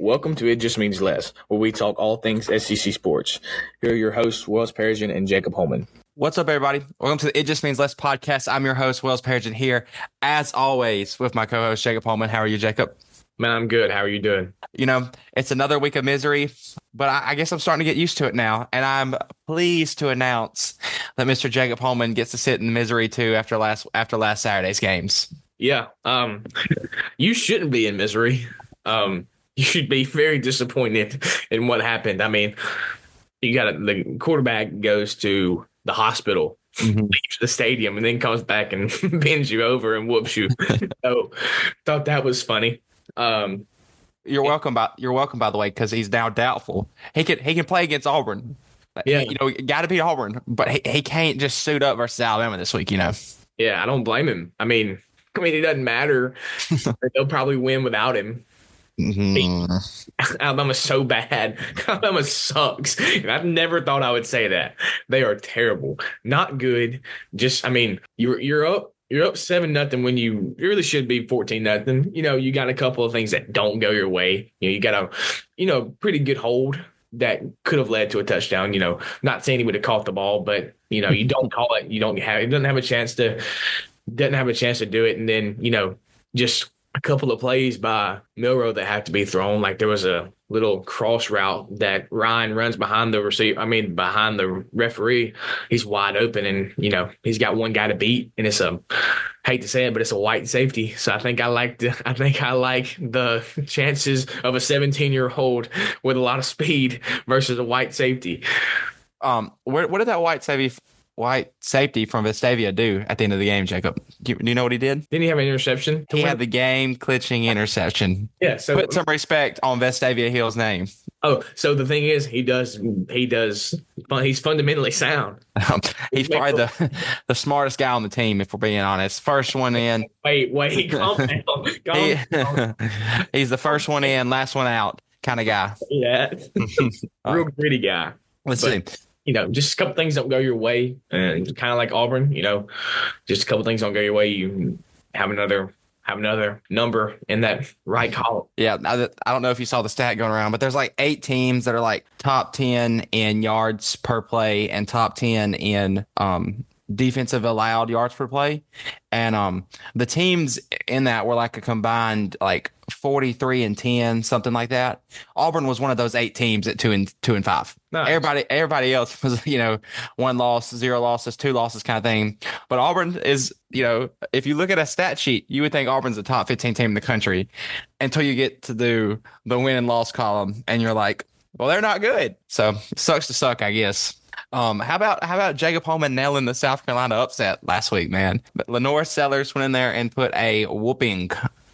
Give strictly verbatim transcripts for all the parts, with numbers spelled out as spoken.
Welcome to It Just Means Less, where we talk all things S E C sports. Here are your hosts, Wells Perigin and Jacob Holman. What's up, everybody? Welcome to the It Just Means Less podcast. I'm your host, Wells Perigin, here, as always, with my co-host, Jacob Holman. How are you, Jacob? Man, I'm good. How are you doing? You know, it's another week of misery, but I, I guess I'm starting to get used to it now, and I'm pleased to announce that Mister Jacob Holman gets to sit in misery, too, after last after last Saturday's games. Yeah, um, you shouldn't be in misery. Um, you should be very disappointed in what happened. I mean, you got the quarterback goes to the hospital, mm-hmm. leaves the stadium, and then comes back and bends you over and whoops you. So, thought that was funny. Um, you're welcome. By you're welcome. By the way, because he's now doubtful. He can he can play against Auburn. Yeah, you know, got to beat Auburn, but he, he can't just suit up versus Alabama this week. You know. Yeah, I don't blame him. I mean, I mean, it doesn't matter. They'll probably win without him. Mm-hmm. Alabama's so bad. Alabama sucks. And I've never thought I would say that. They are terrible. Not good. Just, I mean, you're you're up. You're up seven nothing when you, you really should be fourteen nothing. You know, you got a couple of things that don't go your way. You know, you got a, you know, pretty good hold that could have led to a touchdown. You know, not saying he would have caught the ball, but you know, you don't call it. You don't have. It doesn't have a chance to. Doesn't have a chance to do it, and then you know, just a couple of plays by Milroe that have to be thrown. Like there was a little cross route that Ryan runs behind the receiver. I mean, behind the referee. He's wide open, and you know he's got one guy to beat, and it's a hate to say it, but it's a white safety. So I think I like the I think I like the chances of a seventeen-year-old with a lot of speed versus a white safety. Um, where, what did that white safety? White safety from Vestavia do at the end of the game, Jacob? Do you, do you know what he did? Didn't he have an interception? He win? had the game-clinching interception. Yeah, so put some respect on Vestavia Hill's name. Oh, so the thing is, he does. He does. He's fundamentally sound. Um, he's probably the the smartest guy on the team, if we're being honest. First one in. Wait, wait, calm down. Calm he, down. He's the first one in, last one out kind of guy. Yeah, real gritty guy. Let's but, see. You know, just a couple things don't go your way, and kind of like Auburn, you know, just a couple things don't go your way. You have another have another number in that right column. Yeah, I, I don't know if you saw the stat going around, but there's like eight teams that are like top ten in yards per play and top ten in um, defensive allowed yards per play, and um, the teams in that were like a combined like forty-three and ten, something like that. Auburn was one of those eight teams at two and two and five. Nice. Everybody, everybody else was, you know, one loss, zero losses, two losses kind of thing. But Auburn is, you know, if you look at a stat sheet, you would think Auburn's a top fifteen team in the country until you get to do the win and loss column, and you're like, well, they're not good. So it sucks to suck, I guess. Um, how about how about Jacob Holman nailing the South Carolina upset last week, man? But Lenore Sellers went in there and put a whooping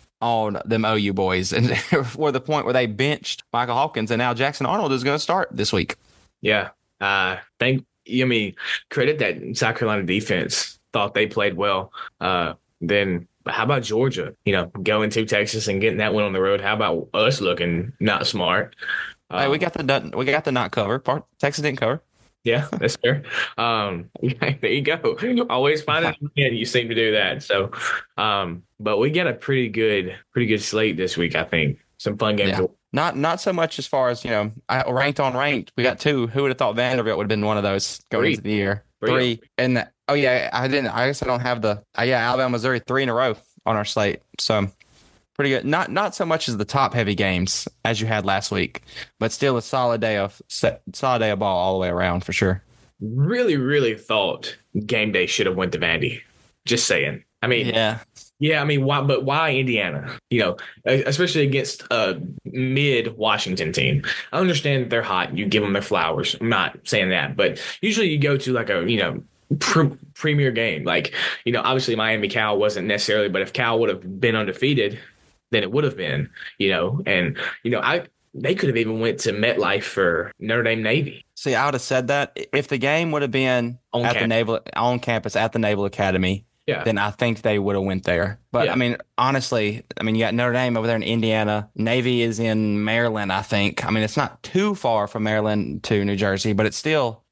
on them O U boys, and for the point where they benched Michael Hawkins, and now Jackson Arnold is going to start this week. Yeah, uh, thank you. I mean, credit that South Carolina defense thought they played well. Uh, then how about Georgia? You know, going to Texas and getting that one on the road. How about us looking not smart? Um, hey, we got the we got the not cover part. Texas didn't cover. Yeah, that's fair. Um, there you go. Always find it. Yeah, you seem to do that. So, um, but we got a pretty good, pretty good slate this week. I think some fun games. Yeah. Not, not so much as far as you know, I, ranked on ranked. We got two. Who would have thought Vanderbilt would have been one of those going three. into the year? Three, three. and the, oh yeah, I didn't. I guess I don't have the. Uh, yeah, Alabama, Missouri, three in a row on our slate. So. Pretty good. Not not so much as the top heavy games as you had last week, but still a solid day of solid day of ball all the way around for sure. Really, really thought game day should have went to Vandy. Just saying. I mean, yeah, yeah. I mean, why? But why Indiana? You know, especially against a mid Washington team. I understand that they're hot. You give them their flowers. I'm not saying that, but usually you go to like a you know. Pre- premier game. Like, you know, obviously Miami Cal wasn't necessarily, but if Cal would have been undefeated, then it would have been, you know, and, you know, I they could have even went to MetLife for Notre Dame Navy. See, I would have said that if the game would have been on at campus. the Naval on campus at the Naval Academy, yeah. then I think they would have went there. But yeah. I mean, honestly, I mean, you got Notre Dame over there in Indiana. Navy is in Maryland, I think. I mean, it's not too far from Maryland to New Jersey, but it's still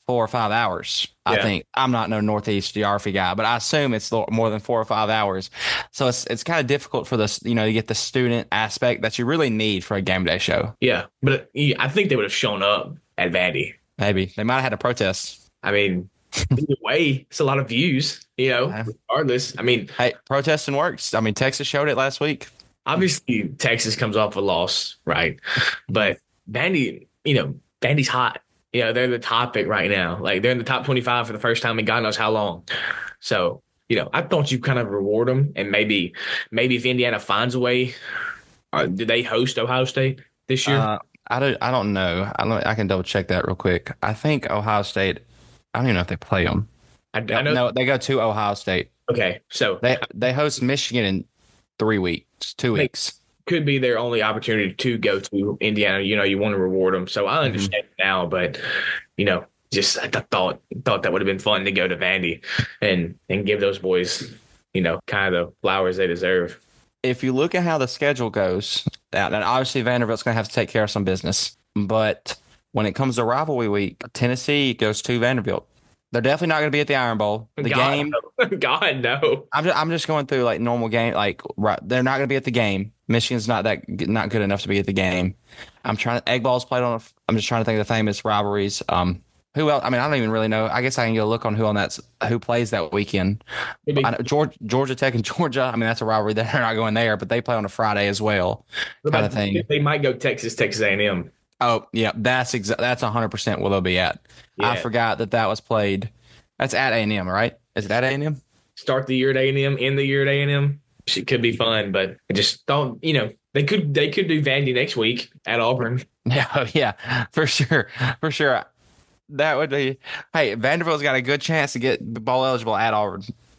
four or five hours. I Yeah. think I'm not no Northeast geography guy, but I assume it's lo- more than four or five hours. So it's it's kind of difficult for this, you know, to get the student aspect that you really need for a game day show. Yeah. But yeah, I think they would have shown up at Vandy. Maybe they might have had a protest. I mean, either way, it's a lot of views, you know, Yeah. regardless. I mean, Hey, protesting works. I mean, Texas showed it last week. obviously Texas comes off a loss, right? But Vandy, you know, Vandy's hot. You know, they're the topic right now. Like they're in the top twenty-five for the first time in God knows how long. So, you know, I thought you kind of reward them, and maybe, maybe if Indiana finds a way, uh, do they host Ohio State this year? Uh, I don't. I don't know. I don't. I can double check that real quick. I think Ohio State. I don't even know if they play them. I, I know. No, they go to Ohio State. Okay, so They they host Michigan in three weeks, two Hey, weeks. could be their only opportunity to go to Indiana. You know, you want to reward them. So I understand it now, but you know, just I th- thought thought that would have been fun to go to Vandy and and give those boys, you know, kind of the flowers they deserve. If you look at how the schedule goes, and obviously Vanderbilt's going to have to take care of some business, but when it comes to rivalry week, Tennessee goes to Vanderbilt. They're definitely not going to be at the Iron Bowl. The God, game, no. God no. I'm just, I'm just going through like normal game. Like right, they're not going to be at the game. Michigan's not that not good enough to be at the game. I'm trying. Egg Ball's played on. A, I'm just trying to think of the famous rivalries. Um, who else? I mean, I don't even really know. I guess I can go look on who on that's who plays that weekend. Maybe, I know Georgia, Georgia Tech and Georgia. I mean, that's a rivalry. They're not going there, but they play on a Friday as well, kind of thing. they might go Texas, Texas A and M. Oh yeah, that's exa- that's one hundred percent where they'll be at. Yeah. I forgot that that was played. That's at A and M, right? Is it at A and M? Start the year at A and M, end the year at A and M. It could be fun, but I just don't. You know, they could they could do Vandy next week at Auburn. Yeah, yeah, for sure, for sure. That would be. Hey, Vanderbilt's got a good chance to get bowl eligible at Auburn.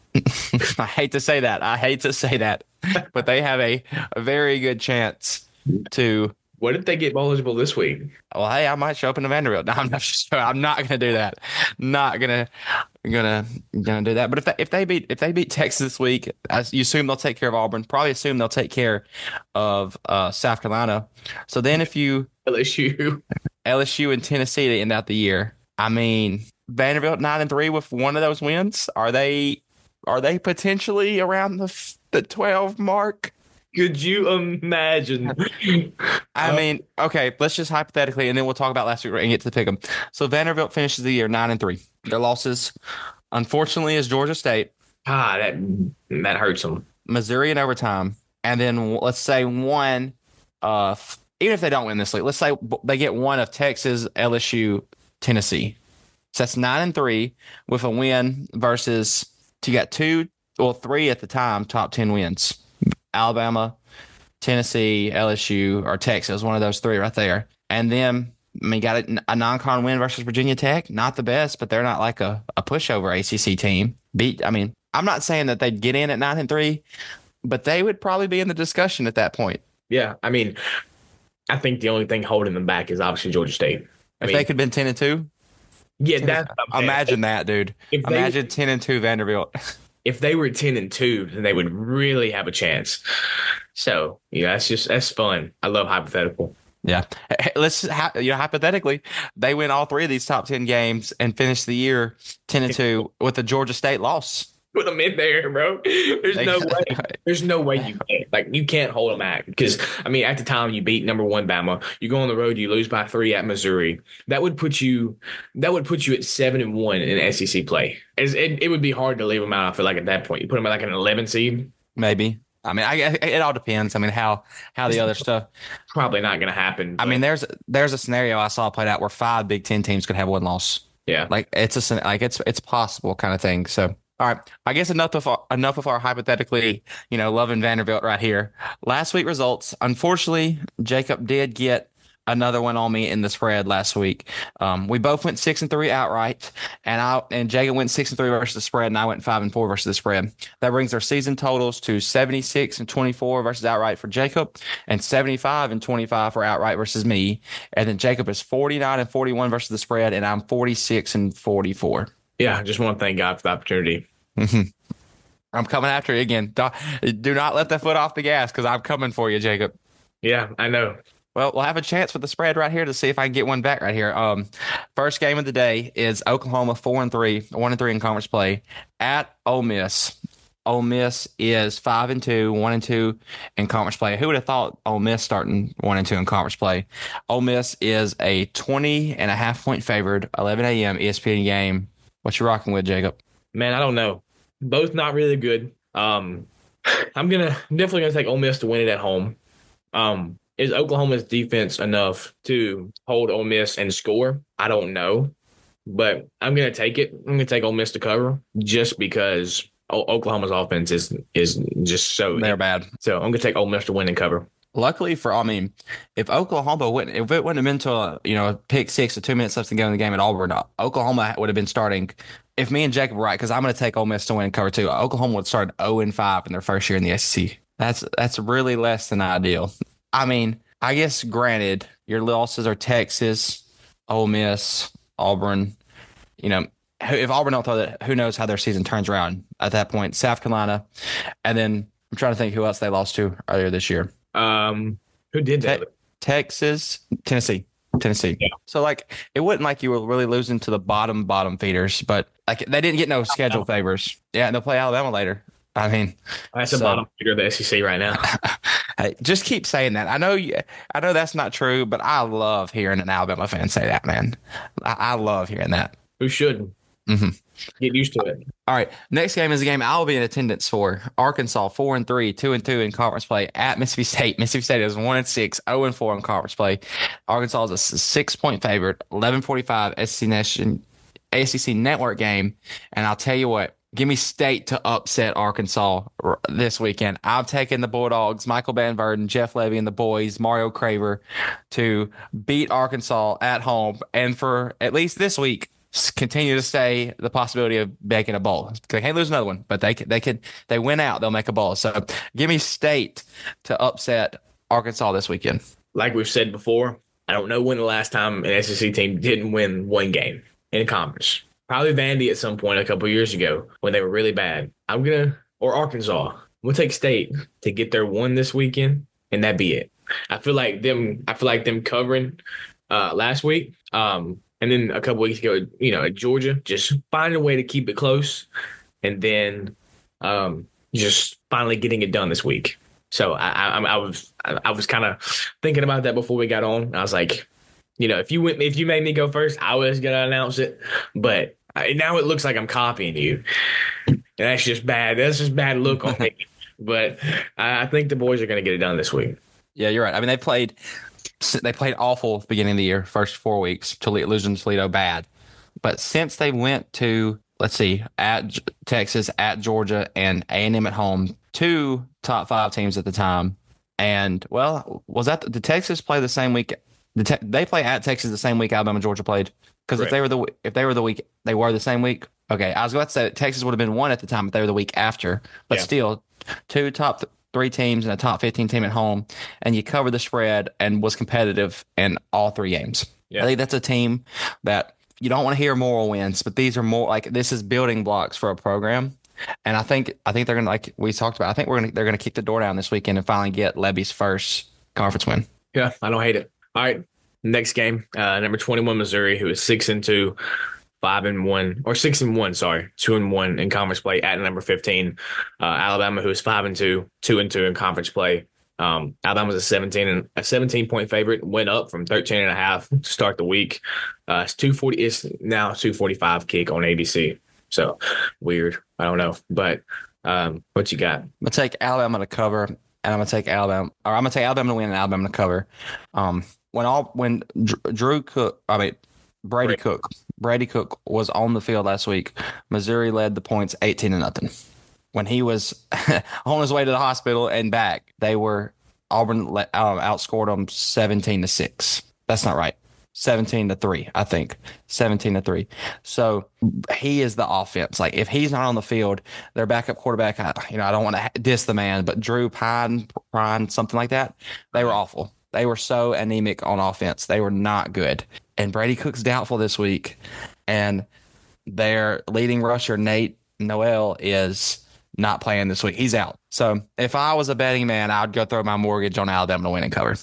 I hate to say that. I hate to say that, but they have a, a very good chance to. What if they get bowl eligible this week? Well, hey, I might show up in the Vanderbilt. No, I'm not sure. I'm not going to do that. Not gonna, gonna, gonna do that. But if they, if they beat if they beat Texas this week, as you assume they'll take care of Auburn. Probably assume they'll take care of uh, South Carolina. So then, if you L S U, L S U and Tennessee to end out the year, I mean Vanderbilt nine and three with one of those wins. Are they are they potentially around the the twelve mark? could you imagine? I Uh, mean, okay, let's just hypothetically, and then we'll talk about last week and get to the pick 'em. So Vanderbilt finishes the year nine and three. Their losses, unfortunately, is Georgia State, Ah, that that hurts them. Missouri in overtime, and then let's say one of even if they don't win this league, let's say they get one of Texas, L S U, Tennessee. So that's nine and three with a win versus you got two or three at the time top ten wins. Alabama, Tennessee, L S U, or Texas, one of those three right there. And then, I mean, got a, a non-con win versus Virginia Tech. Not the best, but they're not like a, a pushover A C C team. Beat. I mean, I'm not saying that they'd get in at nine and three, but they would probably be in the discussion at that point. Yeah, I mean, I think the only thing holding them back is obviously Georgia State. I If mean, they could have been ten and two, yeah, that's what I'm saying. imagine that, dude. If they- Imagine ten and two Vanderbilt. If they were ten and two, then they would really have a chance. So yeah, that's just that's fun. I love hypothetical. Yeah. Hey, let's you know hypothetically they win all three of these top ten games and finish the year ten and two with a Georgia State loss. Put them in there, bro. There's They- no way. There's no way you can't. Like you can't hold them back because I mean, at the time you beat number one Bama, you go on the road, you lose by three at Missouri. That would put you. That would put you at seven and one in S E C play. It's, it it would be hard to leave them out. I feel like at that point, you put them at like an eleven seed. Maybe. I mean, I, it all depends. I mean, how how the other stuff. Probably not going to happen. I but mean, there's there's a scenario I saw played out where five Big Ten teams could have one loss. yeah. Like it's a scen- like it's it's possible kind of thing. So all right, I guess enough of our, enough of our hypothetically, you know, loving Vanderbilt right here. Last week results. Unfortunately, Jacob did get another one on me in the spread last week. Um, we both went six and three outright, and I and Jacob went six and three versus the spread, and I went five and four versus the spread. That brings our season totals to seventy six and twenty four versus outright for Jacob, and seventy five and twenty five for outright versus me. And then Jacob is forty nine and forty one versus the spread, and I'm forty six and forty four. Yeah. I just want to thank God for the opportunity. I'm coming after you again. Do, do not let the foot off the gas because I'm coming for you, Jacob. Yeah, I know. Well, we'll have a chance with the spread right here to see if I can get one back right here. Um, first game of the day is Oklahoma four and three, one and three in conference play at Ole Miss. Ole Miss is five and two, one and two in conference play. Who would have thought Ole Miss starting one and two in conference play? Ole Miss is a twenty and a half point favored, eleven a.m. E S P N game. What you rocking with, Jacob? Man, I don't know. Both not really good. Um, I'm gonna I'm definitely gonna take Ole Miss to win it at home. Um, is Oklahoma's defense enough to hold Ole Miss and score? I don't know, but I'm gonna take it. I'm gonna take Ole Miss to cover just because o- Oklahoma's offense is is just so They're bad. So I'm gonna take Ole Miss to win and cover. Luckily for, I mean, if Oklahoma wouldn't, if it wouldn't have been to a, you know, a pick six or two minutes left to go in the game at Auburn, Oklahoma would have been starting. If me and Jacob were right, because I'm going to take Ole Miss to win and cover two, Oklahoma would start oh and five in their first year in the S E C. That's that's really less than ideal. I mean, I guess granted, your losses are Texas, Ole Miss, Auburn. You know, if Auburn don't throw that, who knows how their season turns around at that point? South Carolina, and then I'm trying to think who else they lost to earlier this year. Um, who did that? Te- Texas, Tennessee, Tennessee. Yeah. So like, it wasn't like you were really losing to the bottom bottom feeders, but like they didn't get no schedule favors. Yeah, and they'll play Alabama later. I mean, that's the so, bottom feeder of the S E C right now. Hey, just keep saying that. I know, you, I know that's not true, but I love hearing an Alabama fan say that, man. I, I love hearing that. Who shouldn't? Mm-hmm. Get used to it. All right. Next game is a game I'll be in attendance for. Arkansas, four and three, two and two in conference play at Mississippi State. Mississippi State is one and six, zero and four in conference play. Arkansas is a six point favorite, eleven forty-five S E C Nation, S E C Network game. And I'll tell you what, give me State to upset Arkansas this weekend. I'm taking the Bulldogs, Michael Van Verden, Jeff Levy, and the boys, Mario Craver, to beat Arkansas at home. And for at least this week, continue to stay the possibility of making a bowl. They can't lose another one, but they they could they win out, they'll make a bowl. So give me State to upset Arkansas this weekend. Like we've said before, I don't know when the last time an S E C team didn't win one game in a conference. Probably Vandy at some point a couple of years ago when they were really bad. I'm gonna or Arkansas. We'll take State to get their one this weekend, and that be it. I feel like them. I feel like them covering uh, last week. Um, And then a couple weeks ago, you know, at Georgia, just find a way to keep it close, and then um, just finally getting it done this week. So I, I, I was I was kind of thinking about that before we got on. I was like, you know, if you went, if you made me go first, I was gonna announce it. But I, now it looks like I'm copying you, and that's just bad. That's just bad look on me. But I, I think the boys are gonna get it done this week. Yeah, you're right. I mean, they played. They played awful at the beginning of the year, first four weeks, to losing to Toledo bad. But since they went to, let's see, at Texas, at Georgia, and A and M at home, two top five teams at the time. And, well, was that, did Texas play the same week? Did te- they play at Texas the same week Alabama, Georgia played? Because if they were the if they were the week, they were the same week. Okay, I was going to say that Texas would have been one at the time if they were the week after. But yeah. Still, two top th- three teams and a top fifteen team at home, and you covered the spread and was competitive in all three games. Yeah. I think that's a team that you don't want to hear moral wins, but these are more like this is building blocks for a program. And I think I think they're gonna, like we talked about, I think we're gonna they're gonna kick the door down this weekend and finally get Levy's first conference win. Yeah, I don't hate it. All right, next game, uh, number twenty-one Missouri, who is six and two. Five and one, or six and one, sorry, two and one in conference play at number fifteen. Uh, Alabama, who is five and two, two and two in conference play. Um, Alabama's a seventeen and a seventeen point favorite, went up from thirteen and a half to start the week. Uh, it's two forty. It's now two forty-five kick on A B C. So weird. I don't know, but um, what you got? I'm gonna take Alabama to cover, and I'm gonna take Alabama, or I'm gonna take Alabama to win and Alabama to cover. Um, when all when Drew Cook, I mean. Brady Brady. Cook. Brady Cook was on the field last week. Missouri led the points eighteen to nothing. When he was on his way to the hospital and back, they were Auburn let, um, outscored them seventeen to six. That's not right. seventeen to three, I think. seventeen to three. So he is the offense. Like if he's not on the field, their backup quarterback, I, you know, I don't want to diss the man, but Drew Pine, Pine, something like that. They were awful. They were so anemic on offense. They were not good. And Brady Cook's doubtful this week. And their leading rusher, Nate Noel, is not playing this week. He's out. So if I was a betting man, I'd go throw my mortgage on Alabama to win and cover.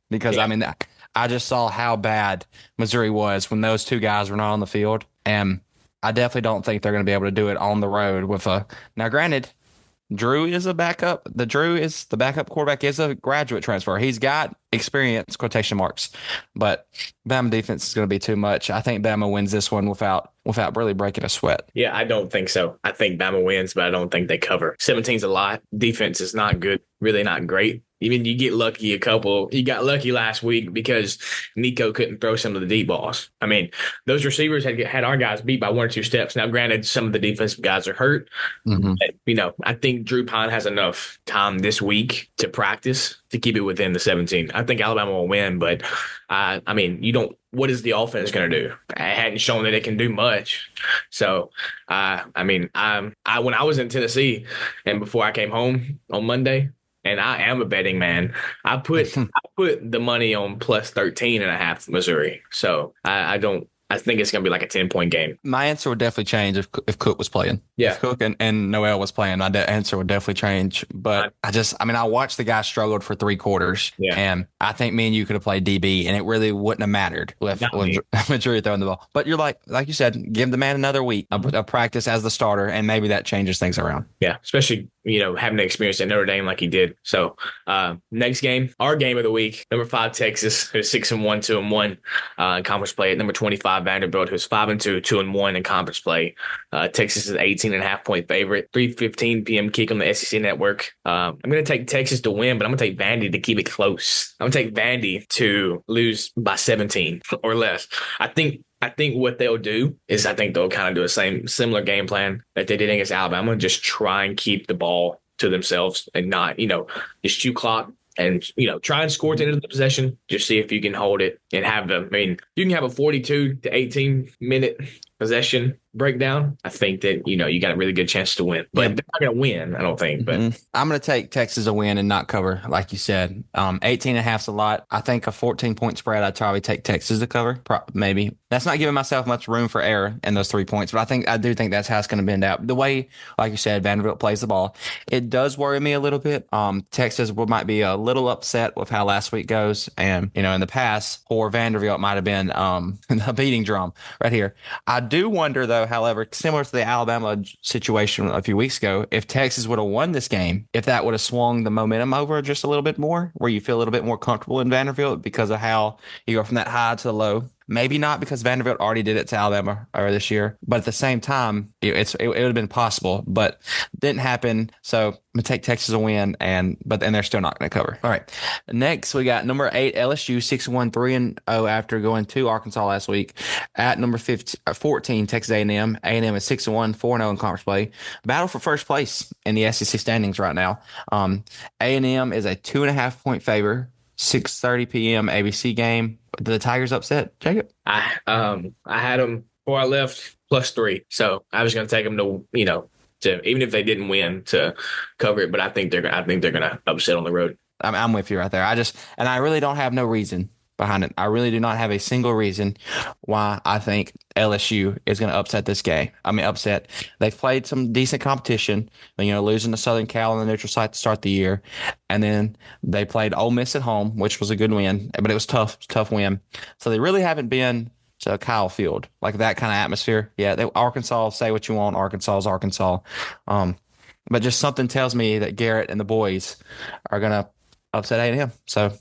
because Yeah. I mean, I just saw how bad Missouri was when those two guys were not on the field, and I definitely don't think they're going to be able to do it on the road with a. Now, granted, Drew is a backup. The Drew is the backup quarterback is a graduate transfer. He's got experience, quotation marks, but Bama defense is going to be too much. I think Bama wins this one without without really breaking a sweat. Yeah, I don't think so. I think Bama wins, but I don't think they cover. seventeen's a lot. Defense is not good, really not great. Even you get lucky a couple. You got lucky last week because Nico couldn't throw some of the deep balls. I mean, those receivers had had our guys beat by one or two steps. Now, granted, some of the defensive guys are hurt. Mm-hmm. But, you know, I think Drew Pine has enough time this week to practice to keep it within the seventeen. I think Alabama will win, but uh, I mean, you don't. What is the offense going to do? I hadn't shown that it can do much. So, uh, I mean, I, I when I was in Tennessee and before I came home on Monday. And I am a betting man. I put I put the money on plus thirteen and a half Missouri. So I, I don't I think it's going to be like a ten-point game. My answer would definitely change if if Cook was playing. Yeah. If Cook and, and Noel was playing, my de- answer would definitely change. But I, I just, I mean, I watched the guy struggled for three quarters. Yeah. And I think me and you could have played D B, and it really wouldn't have mattered with, with Missouri throwing the ball. But you're like, like you said, give the man another week of, of practice as the starter, and maybe that changes things around. Yeah, especially, you know, having to experience at Notre Dame like he did. So uh, next game, our game of the week, number five, Texas, who's six and one, two and one uh, in conference play. At number twenty-five, Vanderbilt, who's five and two, two and one in conference play. Uh, Texas is eighteen and a half point favorite. three fifteen p.m. kick on the S E C network. Um, I'm going to take Texas to win, but I'm going to take Vandy to keep it close. I'm going to take Vandy to lose by seventeen or less. I think I think what they'll do is I think they'll kind of do a same similar game plan that they did against Alabama. Just try and keep the ball to themselves and not, you know, just chew clock and, you know, try and score at the end of the possession. Just see if you can hold it and have them. I mean, you can have a forty-two to eighteen minute possession breakdown. I think that, you know, you got a really good chance to win, but yeah. They're not going to win, I don't think. But mm-hmm. I'm going to take Texas a win and not cover, like you said. Um, eighteen and a half is a lot. I think a fourteen point spread, I'd probably take Texas to cover, Pro- maybe. That's not giving myself much room for error in those three points, but I think I do think that's how it's going to bend out. The way, like you said, Vanderbilt plays the ball, it does worry me a little bit. Um, Texas might be a little upset with how last week goes, and you know, in the past, poor Vanderbilt might have been um a beating drum right here. I do wonder, though, however, similar to the Alabama situation a few weeks ago, if Texas would have won this game, if that would have swung the momentum over just a little bit more, where you feel a little bit more comfortable in Vanderbilt because of how you go from that high to the low. Maybe not because Vanderbilt already did it to Alabama earlier this year, but at the same time, it, it's it, it would have been possible, but didn't happen. So I'm gonna take Texas a win, and but then they're still not going to cover. All right, next we got number eight L S U six one three and oh after going to Arkansas last week. At number fifteen, fourteen Texas A and M. A and M is six and one, four and oh in conference play. Battle for first place in the S E C standings right now. Um, A and M is a two and a half point favor. six thirty p.m. A B C game. Did the Tigers upset, Jacob? I um I had them before I left plus three, so I was going to take them to you know to even if they didn't win to cover it, but I think they're I think they're going to upset on the road. I'm I'm with you right there. I just and I really don't have no reason behind it. I really do not have a single reason why I think L S U is going to upset this game. I mean, upset. They've played some decent competition, you know, losing to Southern Cal on the neutral site to start the year. And then they played Ole Miss at home, which was a good win, but it was tough, tough win. So they really haven't been to Kyle Field, like that kind of atmosphere. Yeah, they, Arkansas, say what you want. Arkansas is Arkansas. Um, but just something tells me that Garrett and the boys are going to upset A and M. So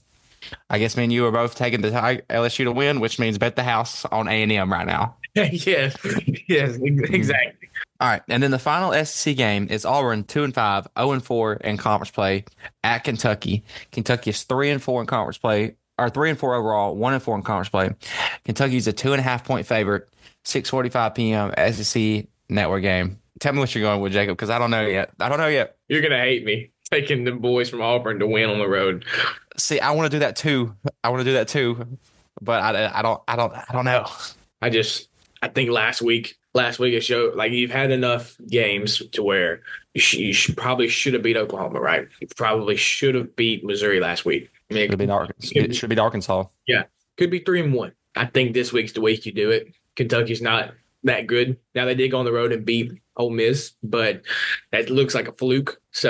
I guess me and you are both taking the L S U to win, which means bet the house on A and M right now. yes, yes, exactly. All right, and then the final S E C game is Auburn two and five, zero and four in conference play at Kentucky. Kentucky is three and four in conference play, or three and four overall, one and four in conference play. Kentucky's a two and a half point favorite. six forty-five p.m. S E C network game. Tell me what you're going with, Jacob, because I don't know yet. I don't know yet. You're gonna hate me taking the boys from Auburn to win on the road. See, I want to do that too. I want to do that too, but I, I don't, I don't, I don't know. I just, I think last week, last week it showed like you've had enough games to where you, sh- you should, probably should have beat Oklahoma, right? You probably should have beat Missouri last week. I mean, it should be Arkansas. It should be Arkansas. Yeah, could be three and one. I think this week's the week you do it. Kentucky's not that good. Now they did go on the road and beat Ole Miss, but that looks like a fluke. So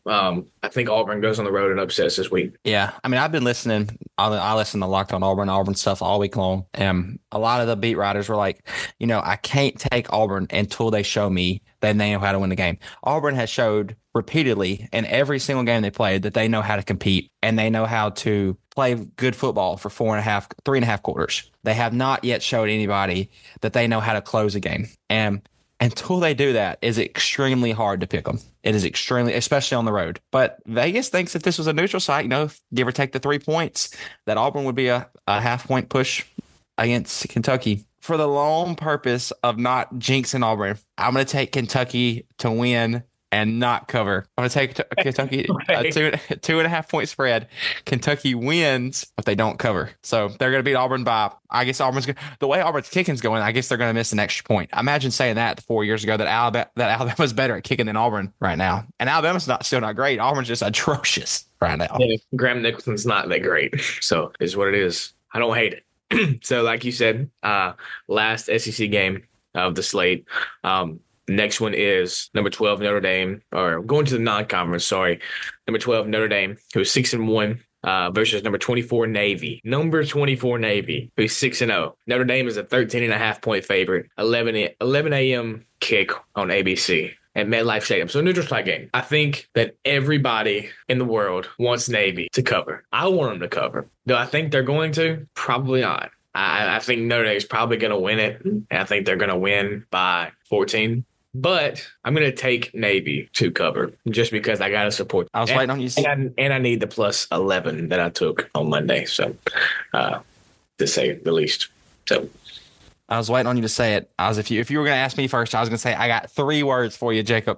Um, I think Auburn goes on the road and upsets this week. Yeah, I mean, I've been listening. I, I listen to Locked On Auburn, Auburn stuff all week long, and a lot of the beat writers were like, you know, I can't take Auburn until they show me that they know how to win the game. Auburn has showed repeatedly in every single game they played that they know how to compete and they know how to play good football for four and a half, three and a half quarters. They have not yet showed anybody that they know how to close a game, and until they do that, it's extremely hard to pick them. It is extremely, especially on the road. But Vegas thinks if this was a neutral site, you know, give or take the three points, that Auburn would be a, a half point push against Kentucky. For the lone purpose of not jinxing Auburn, I'm going to take Kentucky to win and not cover. I'm going to take t- Kentucky Okay. a two, two and a half point spread. Kentucky wins, but they don't cover. So they're going to beat Auburn by, I guess Auburn's going to, the way Auburn's kicking's going, I guess they're going to miss an extra point. Imagine saying that four years ago that Alabama, that Alabama's better at kicking than Auburn right now. And Alabama's not still not great. Auburn's just atrocious right now. Yeah, Graham Nicholson's not that great. So it's what it is. I don't hate it. So like you said, uh, last S E C game of the slate. Um, Next one is number twelve Notre Dame, or going to the non-conference. Sorry, number twelve Notre Dame, who's six and one, uh, versus number twenty-four Navy. Number twenty-four Navy, who's six and zero. Notre Dame is a thirteen and a half point favorite. eleven a.m. kick on A B C at MetLife Stadium. So neutral site game. I think that everybody in the world wants Navy to cover. I want them to cover. Do I think they're going to? Probably not. I, I think Notre Dame's probably going to win it, and I think they're going to win by fourteen. But I'm going to take Navy to cover just because I got to support. I was and, waiting on you. And I, and I need the plus eleven that I took on Monday. So, uh, to say the least. So, I was waiting on you to say it. I was if you if you were going to ask me first, I was going to say I got three words for you, Jacob.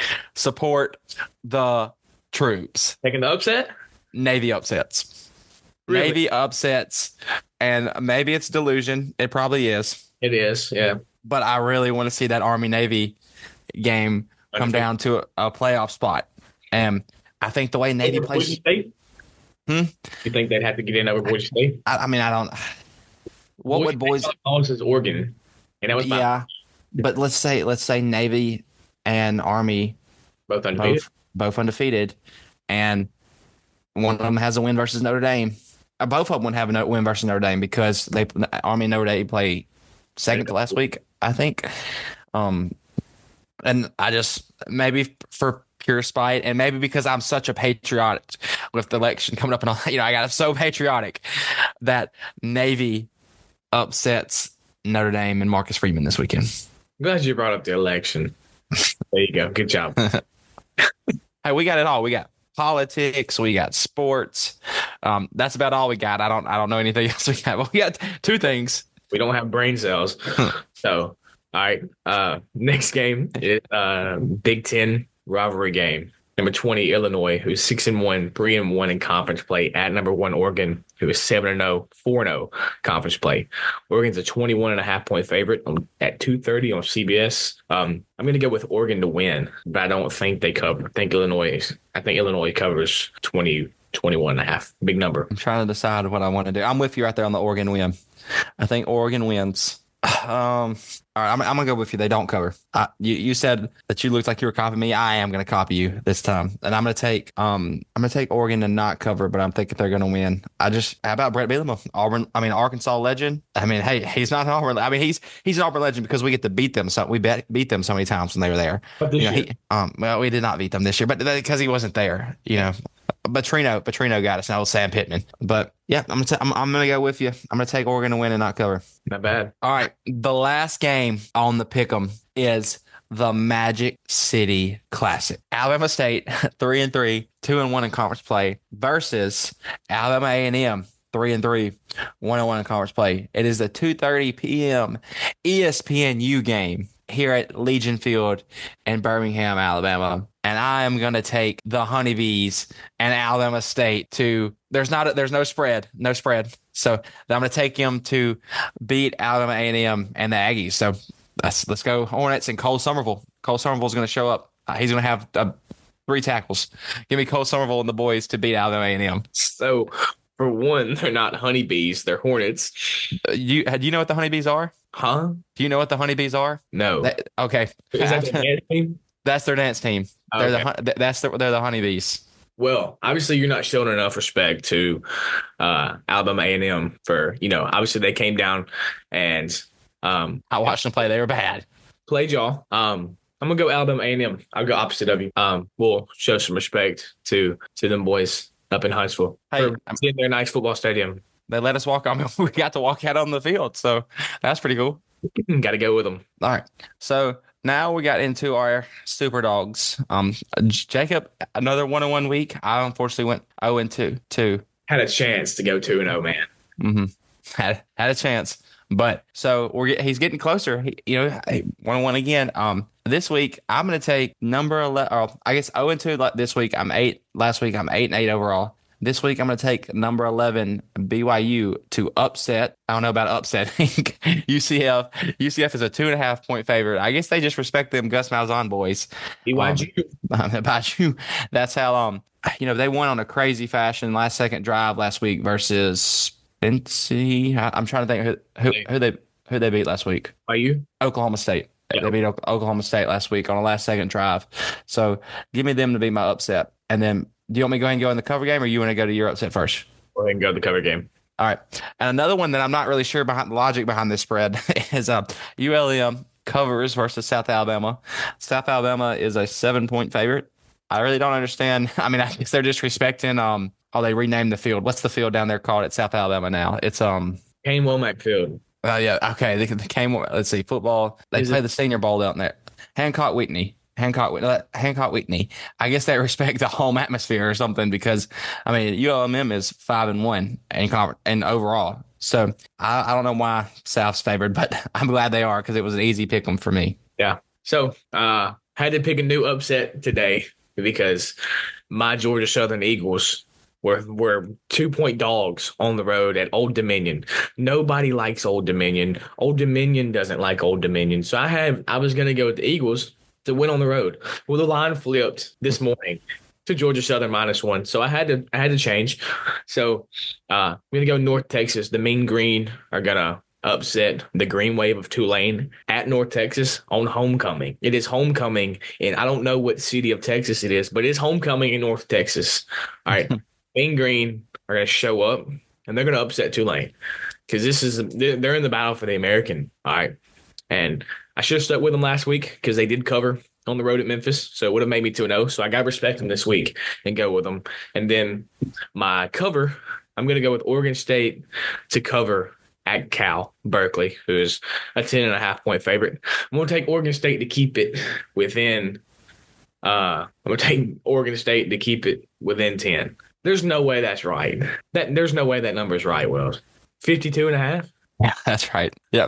Support the troops. taking the upset? Navy upsets. Really? Navy upsets, and maybe it's delusion. It probably is. It is, yeah. But I really want to see that Army Navy game come down to a, a playoff spot. And I think the way Navy Over plays. Boise State? Hmm? You think they'd have to get in over Boise State? I, I mean, I don't. What would boys? State is Oregon, and that was by Yeah, but let's say let's say Navy and Army both undefeated. both both undefeated, and one of them has a win versus Notre Dame. Uh, Both of them would have a win versus Notre Dame because they Army and Notre Dame play second to last week, I think. Um, and I just maybe for pure spite, and maybe because I'm such a patriotic with the election coming up, and all, you know, I got so patriotic that Navy upsets Notre Dame and Marcus Freeman this weekend. I'm glad you brought up the election. There you go. Good job. Hey, we got it all. We got politics. We got sports. Um, that's about all we got. I don't. I don't know anything else we got. But we got two things. We don't have brain cells. So, all right. Uh, next game is uh, Big Ten rivalry game. Number twenty, Illinois, who's six and one, three and one in conference play, at number one, Oregon, who is seven and zero, four and zero conference play. Oregon's a twenty-one and a half point favorite on, at two thirty on C B S. Um, I'm going to go with Oregon to win, but I don't think they cover. I think Illinois. I think Illinois covers twenty, twenty-one and a half. Big number. I'm trying to decide what I want to do. I'm with you right there on the Oregon win. I think Oregon wins. Um, all right, I'm, I'm gonna go with you. They don't cover. I, you you said that you looked like you were copying me. I am gonna copy you this time, and I'm gonna take um I'm gonna take Oregon to not cover, but I'm thinking they're gonna win. I just how about Brett Bielema, Auburn? I mean Arkansas legend. I mean, hey, he's not an Auburn. I mean, he's he's an Auburn legend because we get to beat them. So we bet, beat them so many times when they were there. But this You know, year. he, um, well, we did not beat them this year, but because he wasn't there, you know. Petrino, Petrino got us. Now with Sam Pittman, but yeah, I'm gonna t- I'm, I'm gonna go with you. I'm gonna take Oregon to win and not cover. Not bad. All right, the last game on the pick'em is the Magic City Classic. Alabama State, three and three, two and one in conference play, versus Alabama A and M, three and three, one and one in conference play. It is a two thirty p.m. E S P N U game here at Legion Field in Birmingham, Alabama. And I am going to take the Honeybees and Alabama State to there's not a, there's no spread, no spread. So I'm going to take them to beat Alabama A and M and the Aggies. So let's let's go Hornets and Cole Somerville. Cole Somerville is going to show up. Uh, he's going to have uh, three tackles. Give me Cole Somerville and the boys to beat Alabama A and M. So, for one, they're not honeybees; they're hornets. Uh, you do you know what the Honeybees are? Huh? Do you know what the Honeybees are? No. They, okay. Is that the dance team? That's their dance team. They're Okay. the hun- th- that's the, they're the honeybees. Well, obviously you're not showing enough respect to uh, Alabama A and M for, you know, obviously they came down and um, I watched them play. They were bad. played y'all. Um, I'm gonna go Alabama A and M. I'll go opposite of you. Um, we'll show some respect to to them boys up in Huntsville Hey, for I'm- seeing their nice football stadium. They let us walk on. We got to walk out on the field, so that's pretty cool. Got to go with them. All right. So now we got into our super dogs. Um, Jacob, another one on one week. I unfortunately went zero and two. Two. Had a chance to go two and zero, man. Mm-hmm. Had had a chance, but so we're get- he's getting closer. He, you know, one on one again. Um, this week I'm gonna take number eleven. Or I guess zero and two. Like this week I'm eight. Last week I'm eight and eight overall. This week I'm going to take number eleven B Y U to upset. I don't know about upsetting U C F. U C F is a two and a half point favorite. I guess they just respect them Gus Malzahn boys. B Y U. Um, about you. That's how um you know they won on a crazy fashion last second drive last week versus Cincy. I, I'm trying to think who who, who they who they beat last week. B Y U. Oklahoma State. Yeah. They beat O- Oklahoma State last week on a last second drive. So give me them to be my upset. And then do you want me to go ahead and go in the cover game, or you want to go to your upset first? Go ahead and go to the cover game. All right. And another one that I'm not really sure behind the logic behind this spread is uh, U L M covers versus South Alabama. South Alabama is a seven point favorite. I really don't understand. I mean, I guess they're disrespecting. Um, oh, they renamed the field. What's the field down there called at South Alabama now? It's um. Kane Womack Field. Oh uh, yeah. Okay. They, they came. Let's see. Football. They Is play it- the Senior Bowl down there. Hancock Whitney. Hancock Whitney. Hancock Whitney. I guess they respect the home atmosphere or something because I mean U L M is five and one in conference and overall. So I, I don't know why South's favored, but I'm glad they are because it was an easy pick 'em for me. Yeah. So uh had to pick a new upset today because my Georgia Southern Eagles were were two point dogs on the road at Old Dominion. Nobody likes Old Dominion. Old Dominion doesn't like Old Dominion. So I have I was gonna go with the Eagles to win on the road. Well, the line flipped this morning to Georgia Southern minus one. So I had to I had to change. So uh I'm gonna go North Texas. The Mean Green are gonna upset the Green Wave of Tulane at North Texas on homecoming. It is homecoming, and I don't know what city of Texas it is, but it's homecoming in North Texas. All right. Mean Green are gonna show up and they're gonna upset Tulane. Because this is they're they're in the battle for the American. All right. And I should have stuck with them last week because they did cover on the road at Memphis. So it would have made me two and oh. So I got to respect them this week and go with them. And then my cover, I'm going to go with Oregon State to cover at Cal Berkeley, who is a ten and a half point favorite. I'm going to take Oregon State to keep it within. Uh, I'm going to take Oregon State to keep it within ten. There's no way that's right. That There's no way that number is right, Wells. fifty-two and a half? Yeah, that's right. Yep.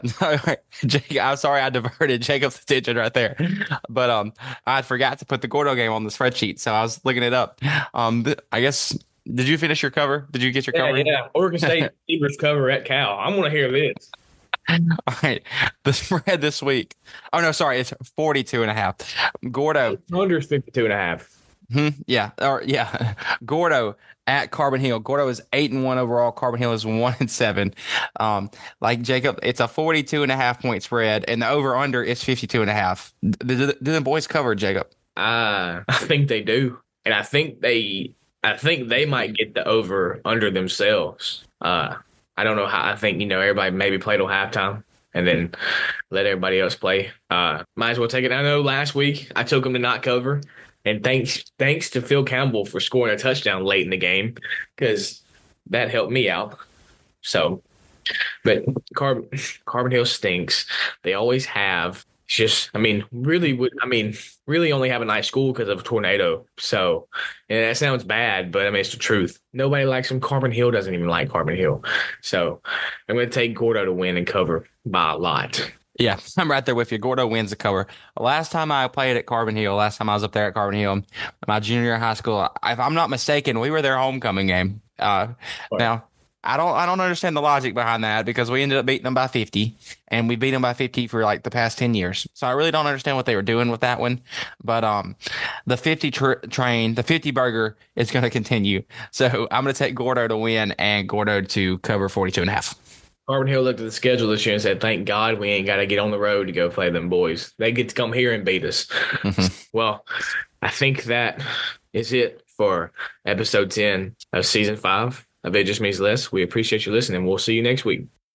Jake, I'm sorry I diverted Jacob's attention right there, but um, I forgot to put the Gordo game on the spreadsheet, so I was looking it up. Um, th- I guess did you finish your cover? Did you get your Yeah, cover? yeah. Oregon State Beavers cover at Cal. I'm going to hear this. All right. The spread this week. Oh no, sorry, it's forty-two and a half. Gordo. Under fifty-two and a half. Hmm, yeah, or yeah, Gordo at Carbon Hill. Gordo is eight and one overall. Carbon Hill is one and seven. Um, like Jacob, it's a forty-two and a half point spread, and the over under is fifty-two and a half. Do, do, do the boys cover, Jacob? Uh, I think they do, and I think they, I think they might get the over under themselves. Uh, I don't know how. I think you know everybody maybe play till halftime and then let everybody else play. Uh, might as well take it. I know last week I took them to not cover. And thanks thanks to Phil Campbell for scoring a touchdown late in the game because that helped me out. So, but Carbon, Carbon Hill stinks. They always have. It's just, I mean, really would, I mean, really only have a nice school because of a tornado. So, and that sounds bad, but I mean, it's the truth. Nobody likes them. Carbon Hill doesn't even like Carbon Hill. So, I'm going to take Gordo to win and cover by a lot. Yeah, I'm right there with you. Gordo wins the cover. Last time I played at Carbon Hill, last time I was up there at Carbon Hill, my junior year of high school, if I'm not mistaken, we were their homecoming game. Uh, Right. Now, I don't I don't understand the logic behind that because we ended up beating them by fifty, and we beat them by fifty for like the past ten years. So I really don't understand what they were doing with that one. But um, the fifty tr- train, the fifty burger is going to continue. So I'm going to take Gordo to win and Gordo to cover forty-two and a half. Carbon Hill looked at the schedule this year and said, "Thank God we ain't got to get on the road to go play them boys. They get to come here and beat us." Mm-hmm. Well, I think that is it for episode ten of season five of It Just Means Less. We appreciate you listening. We'll see you next week.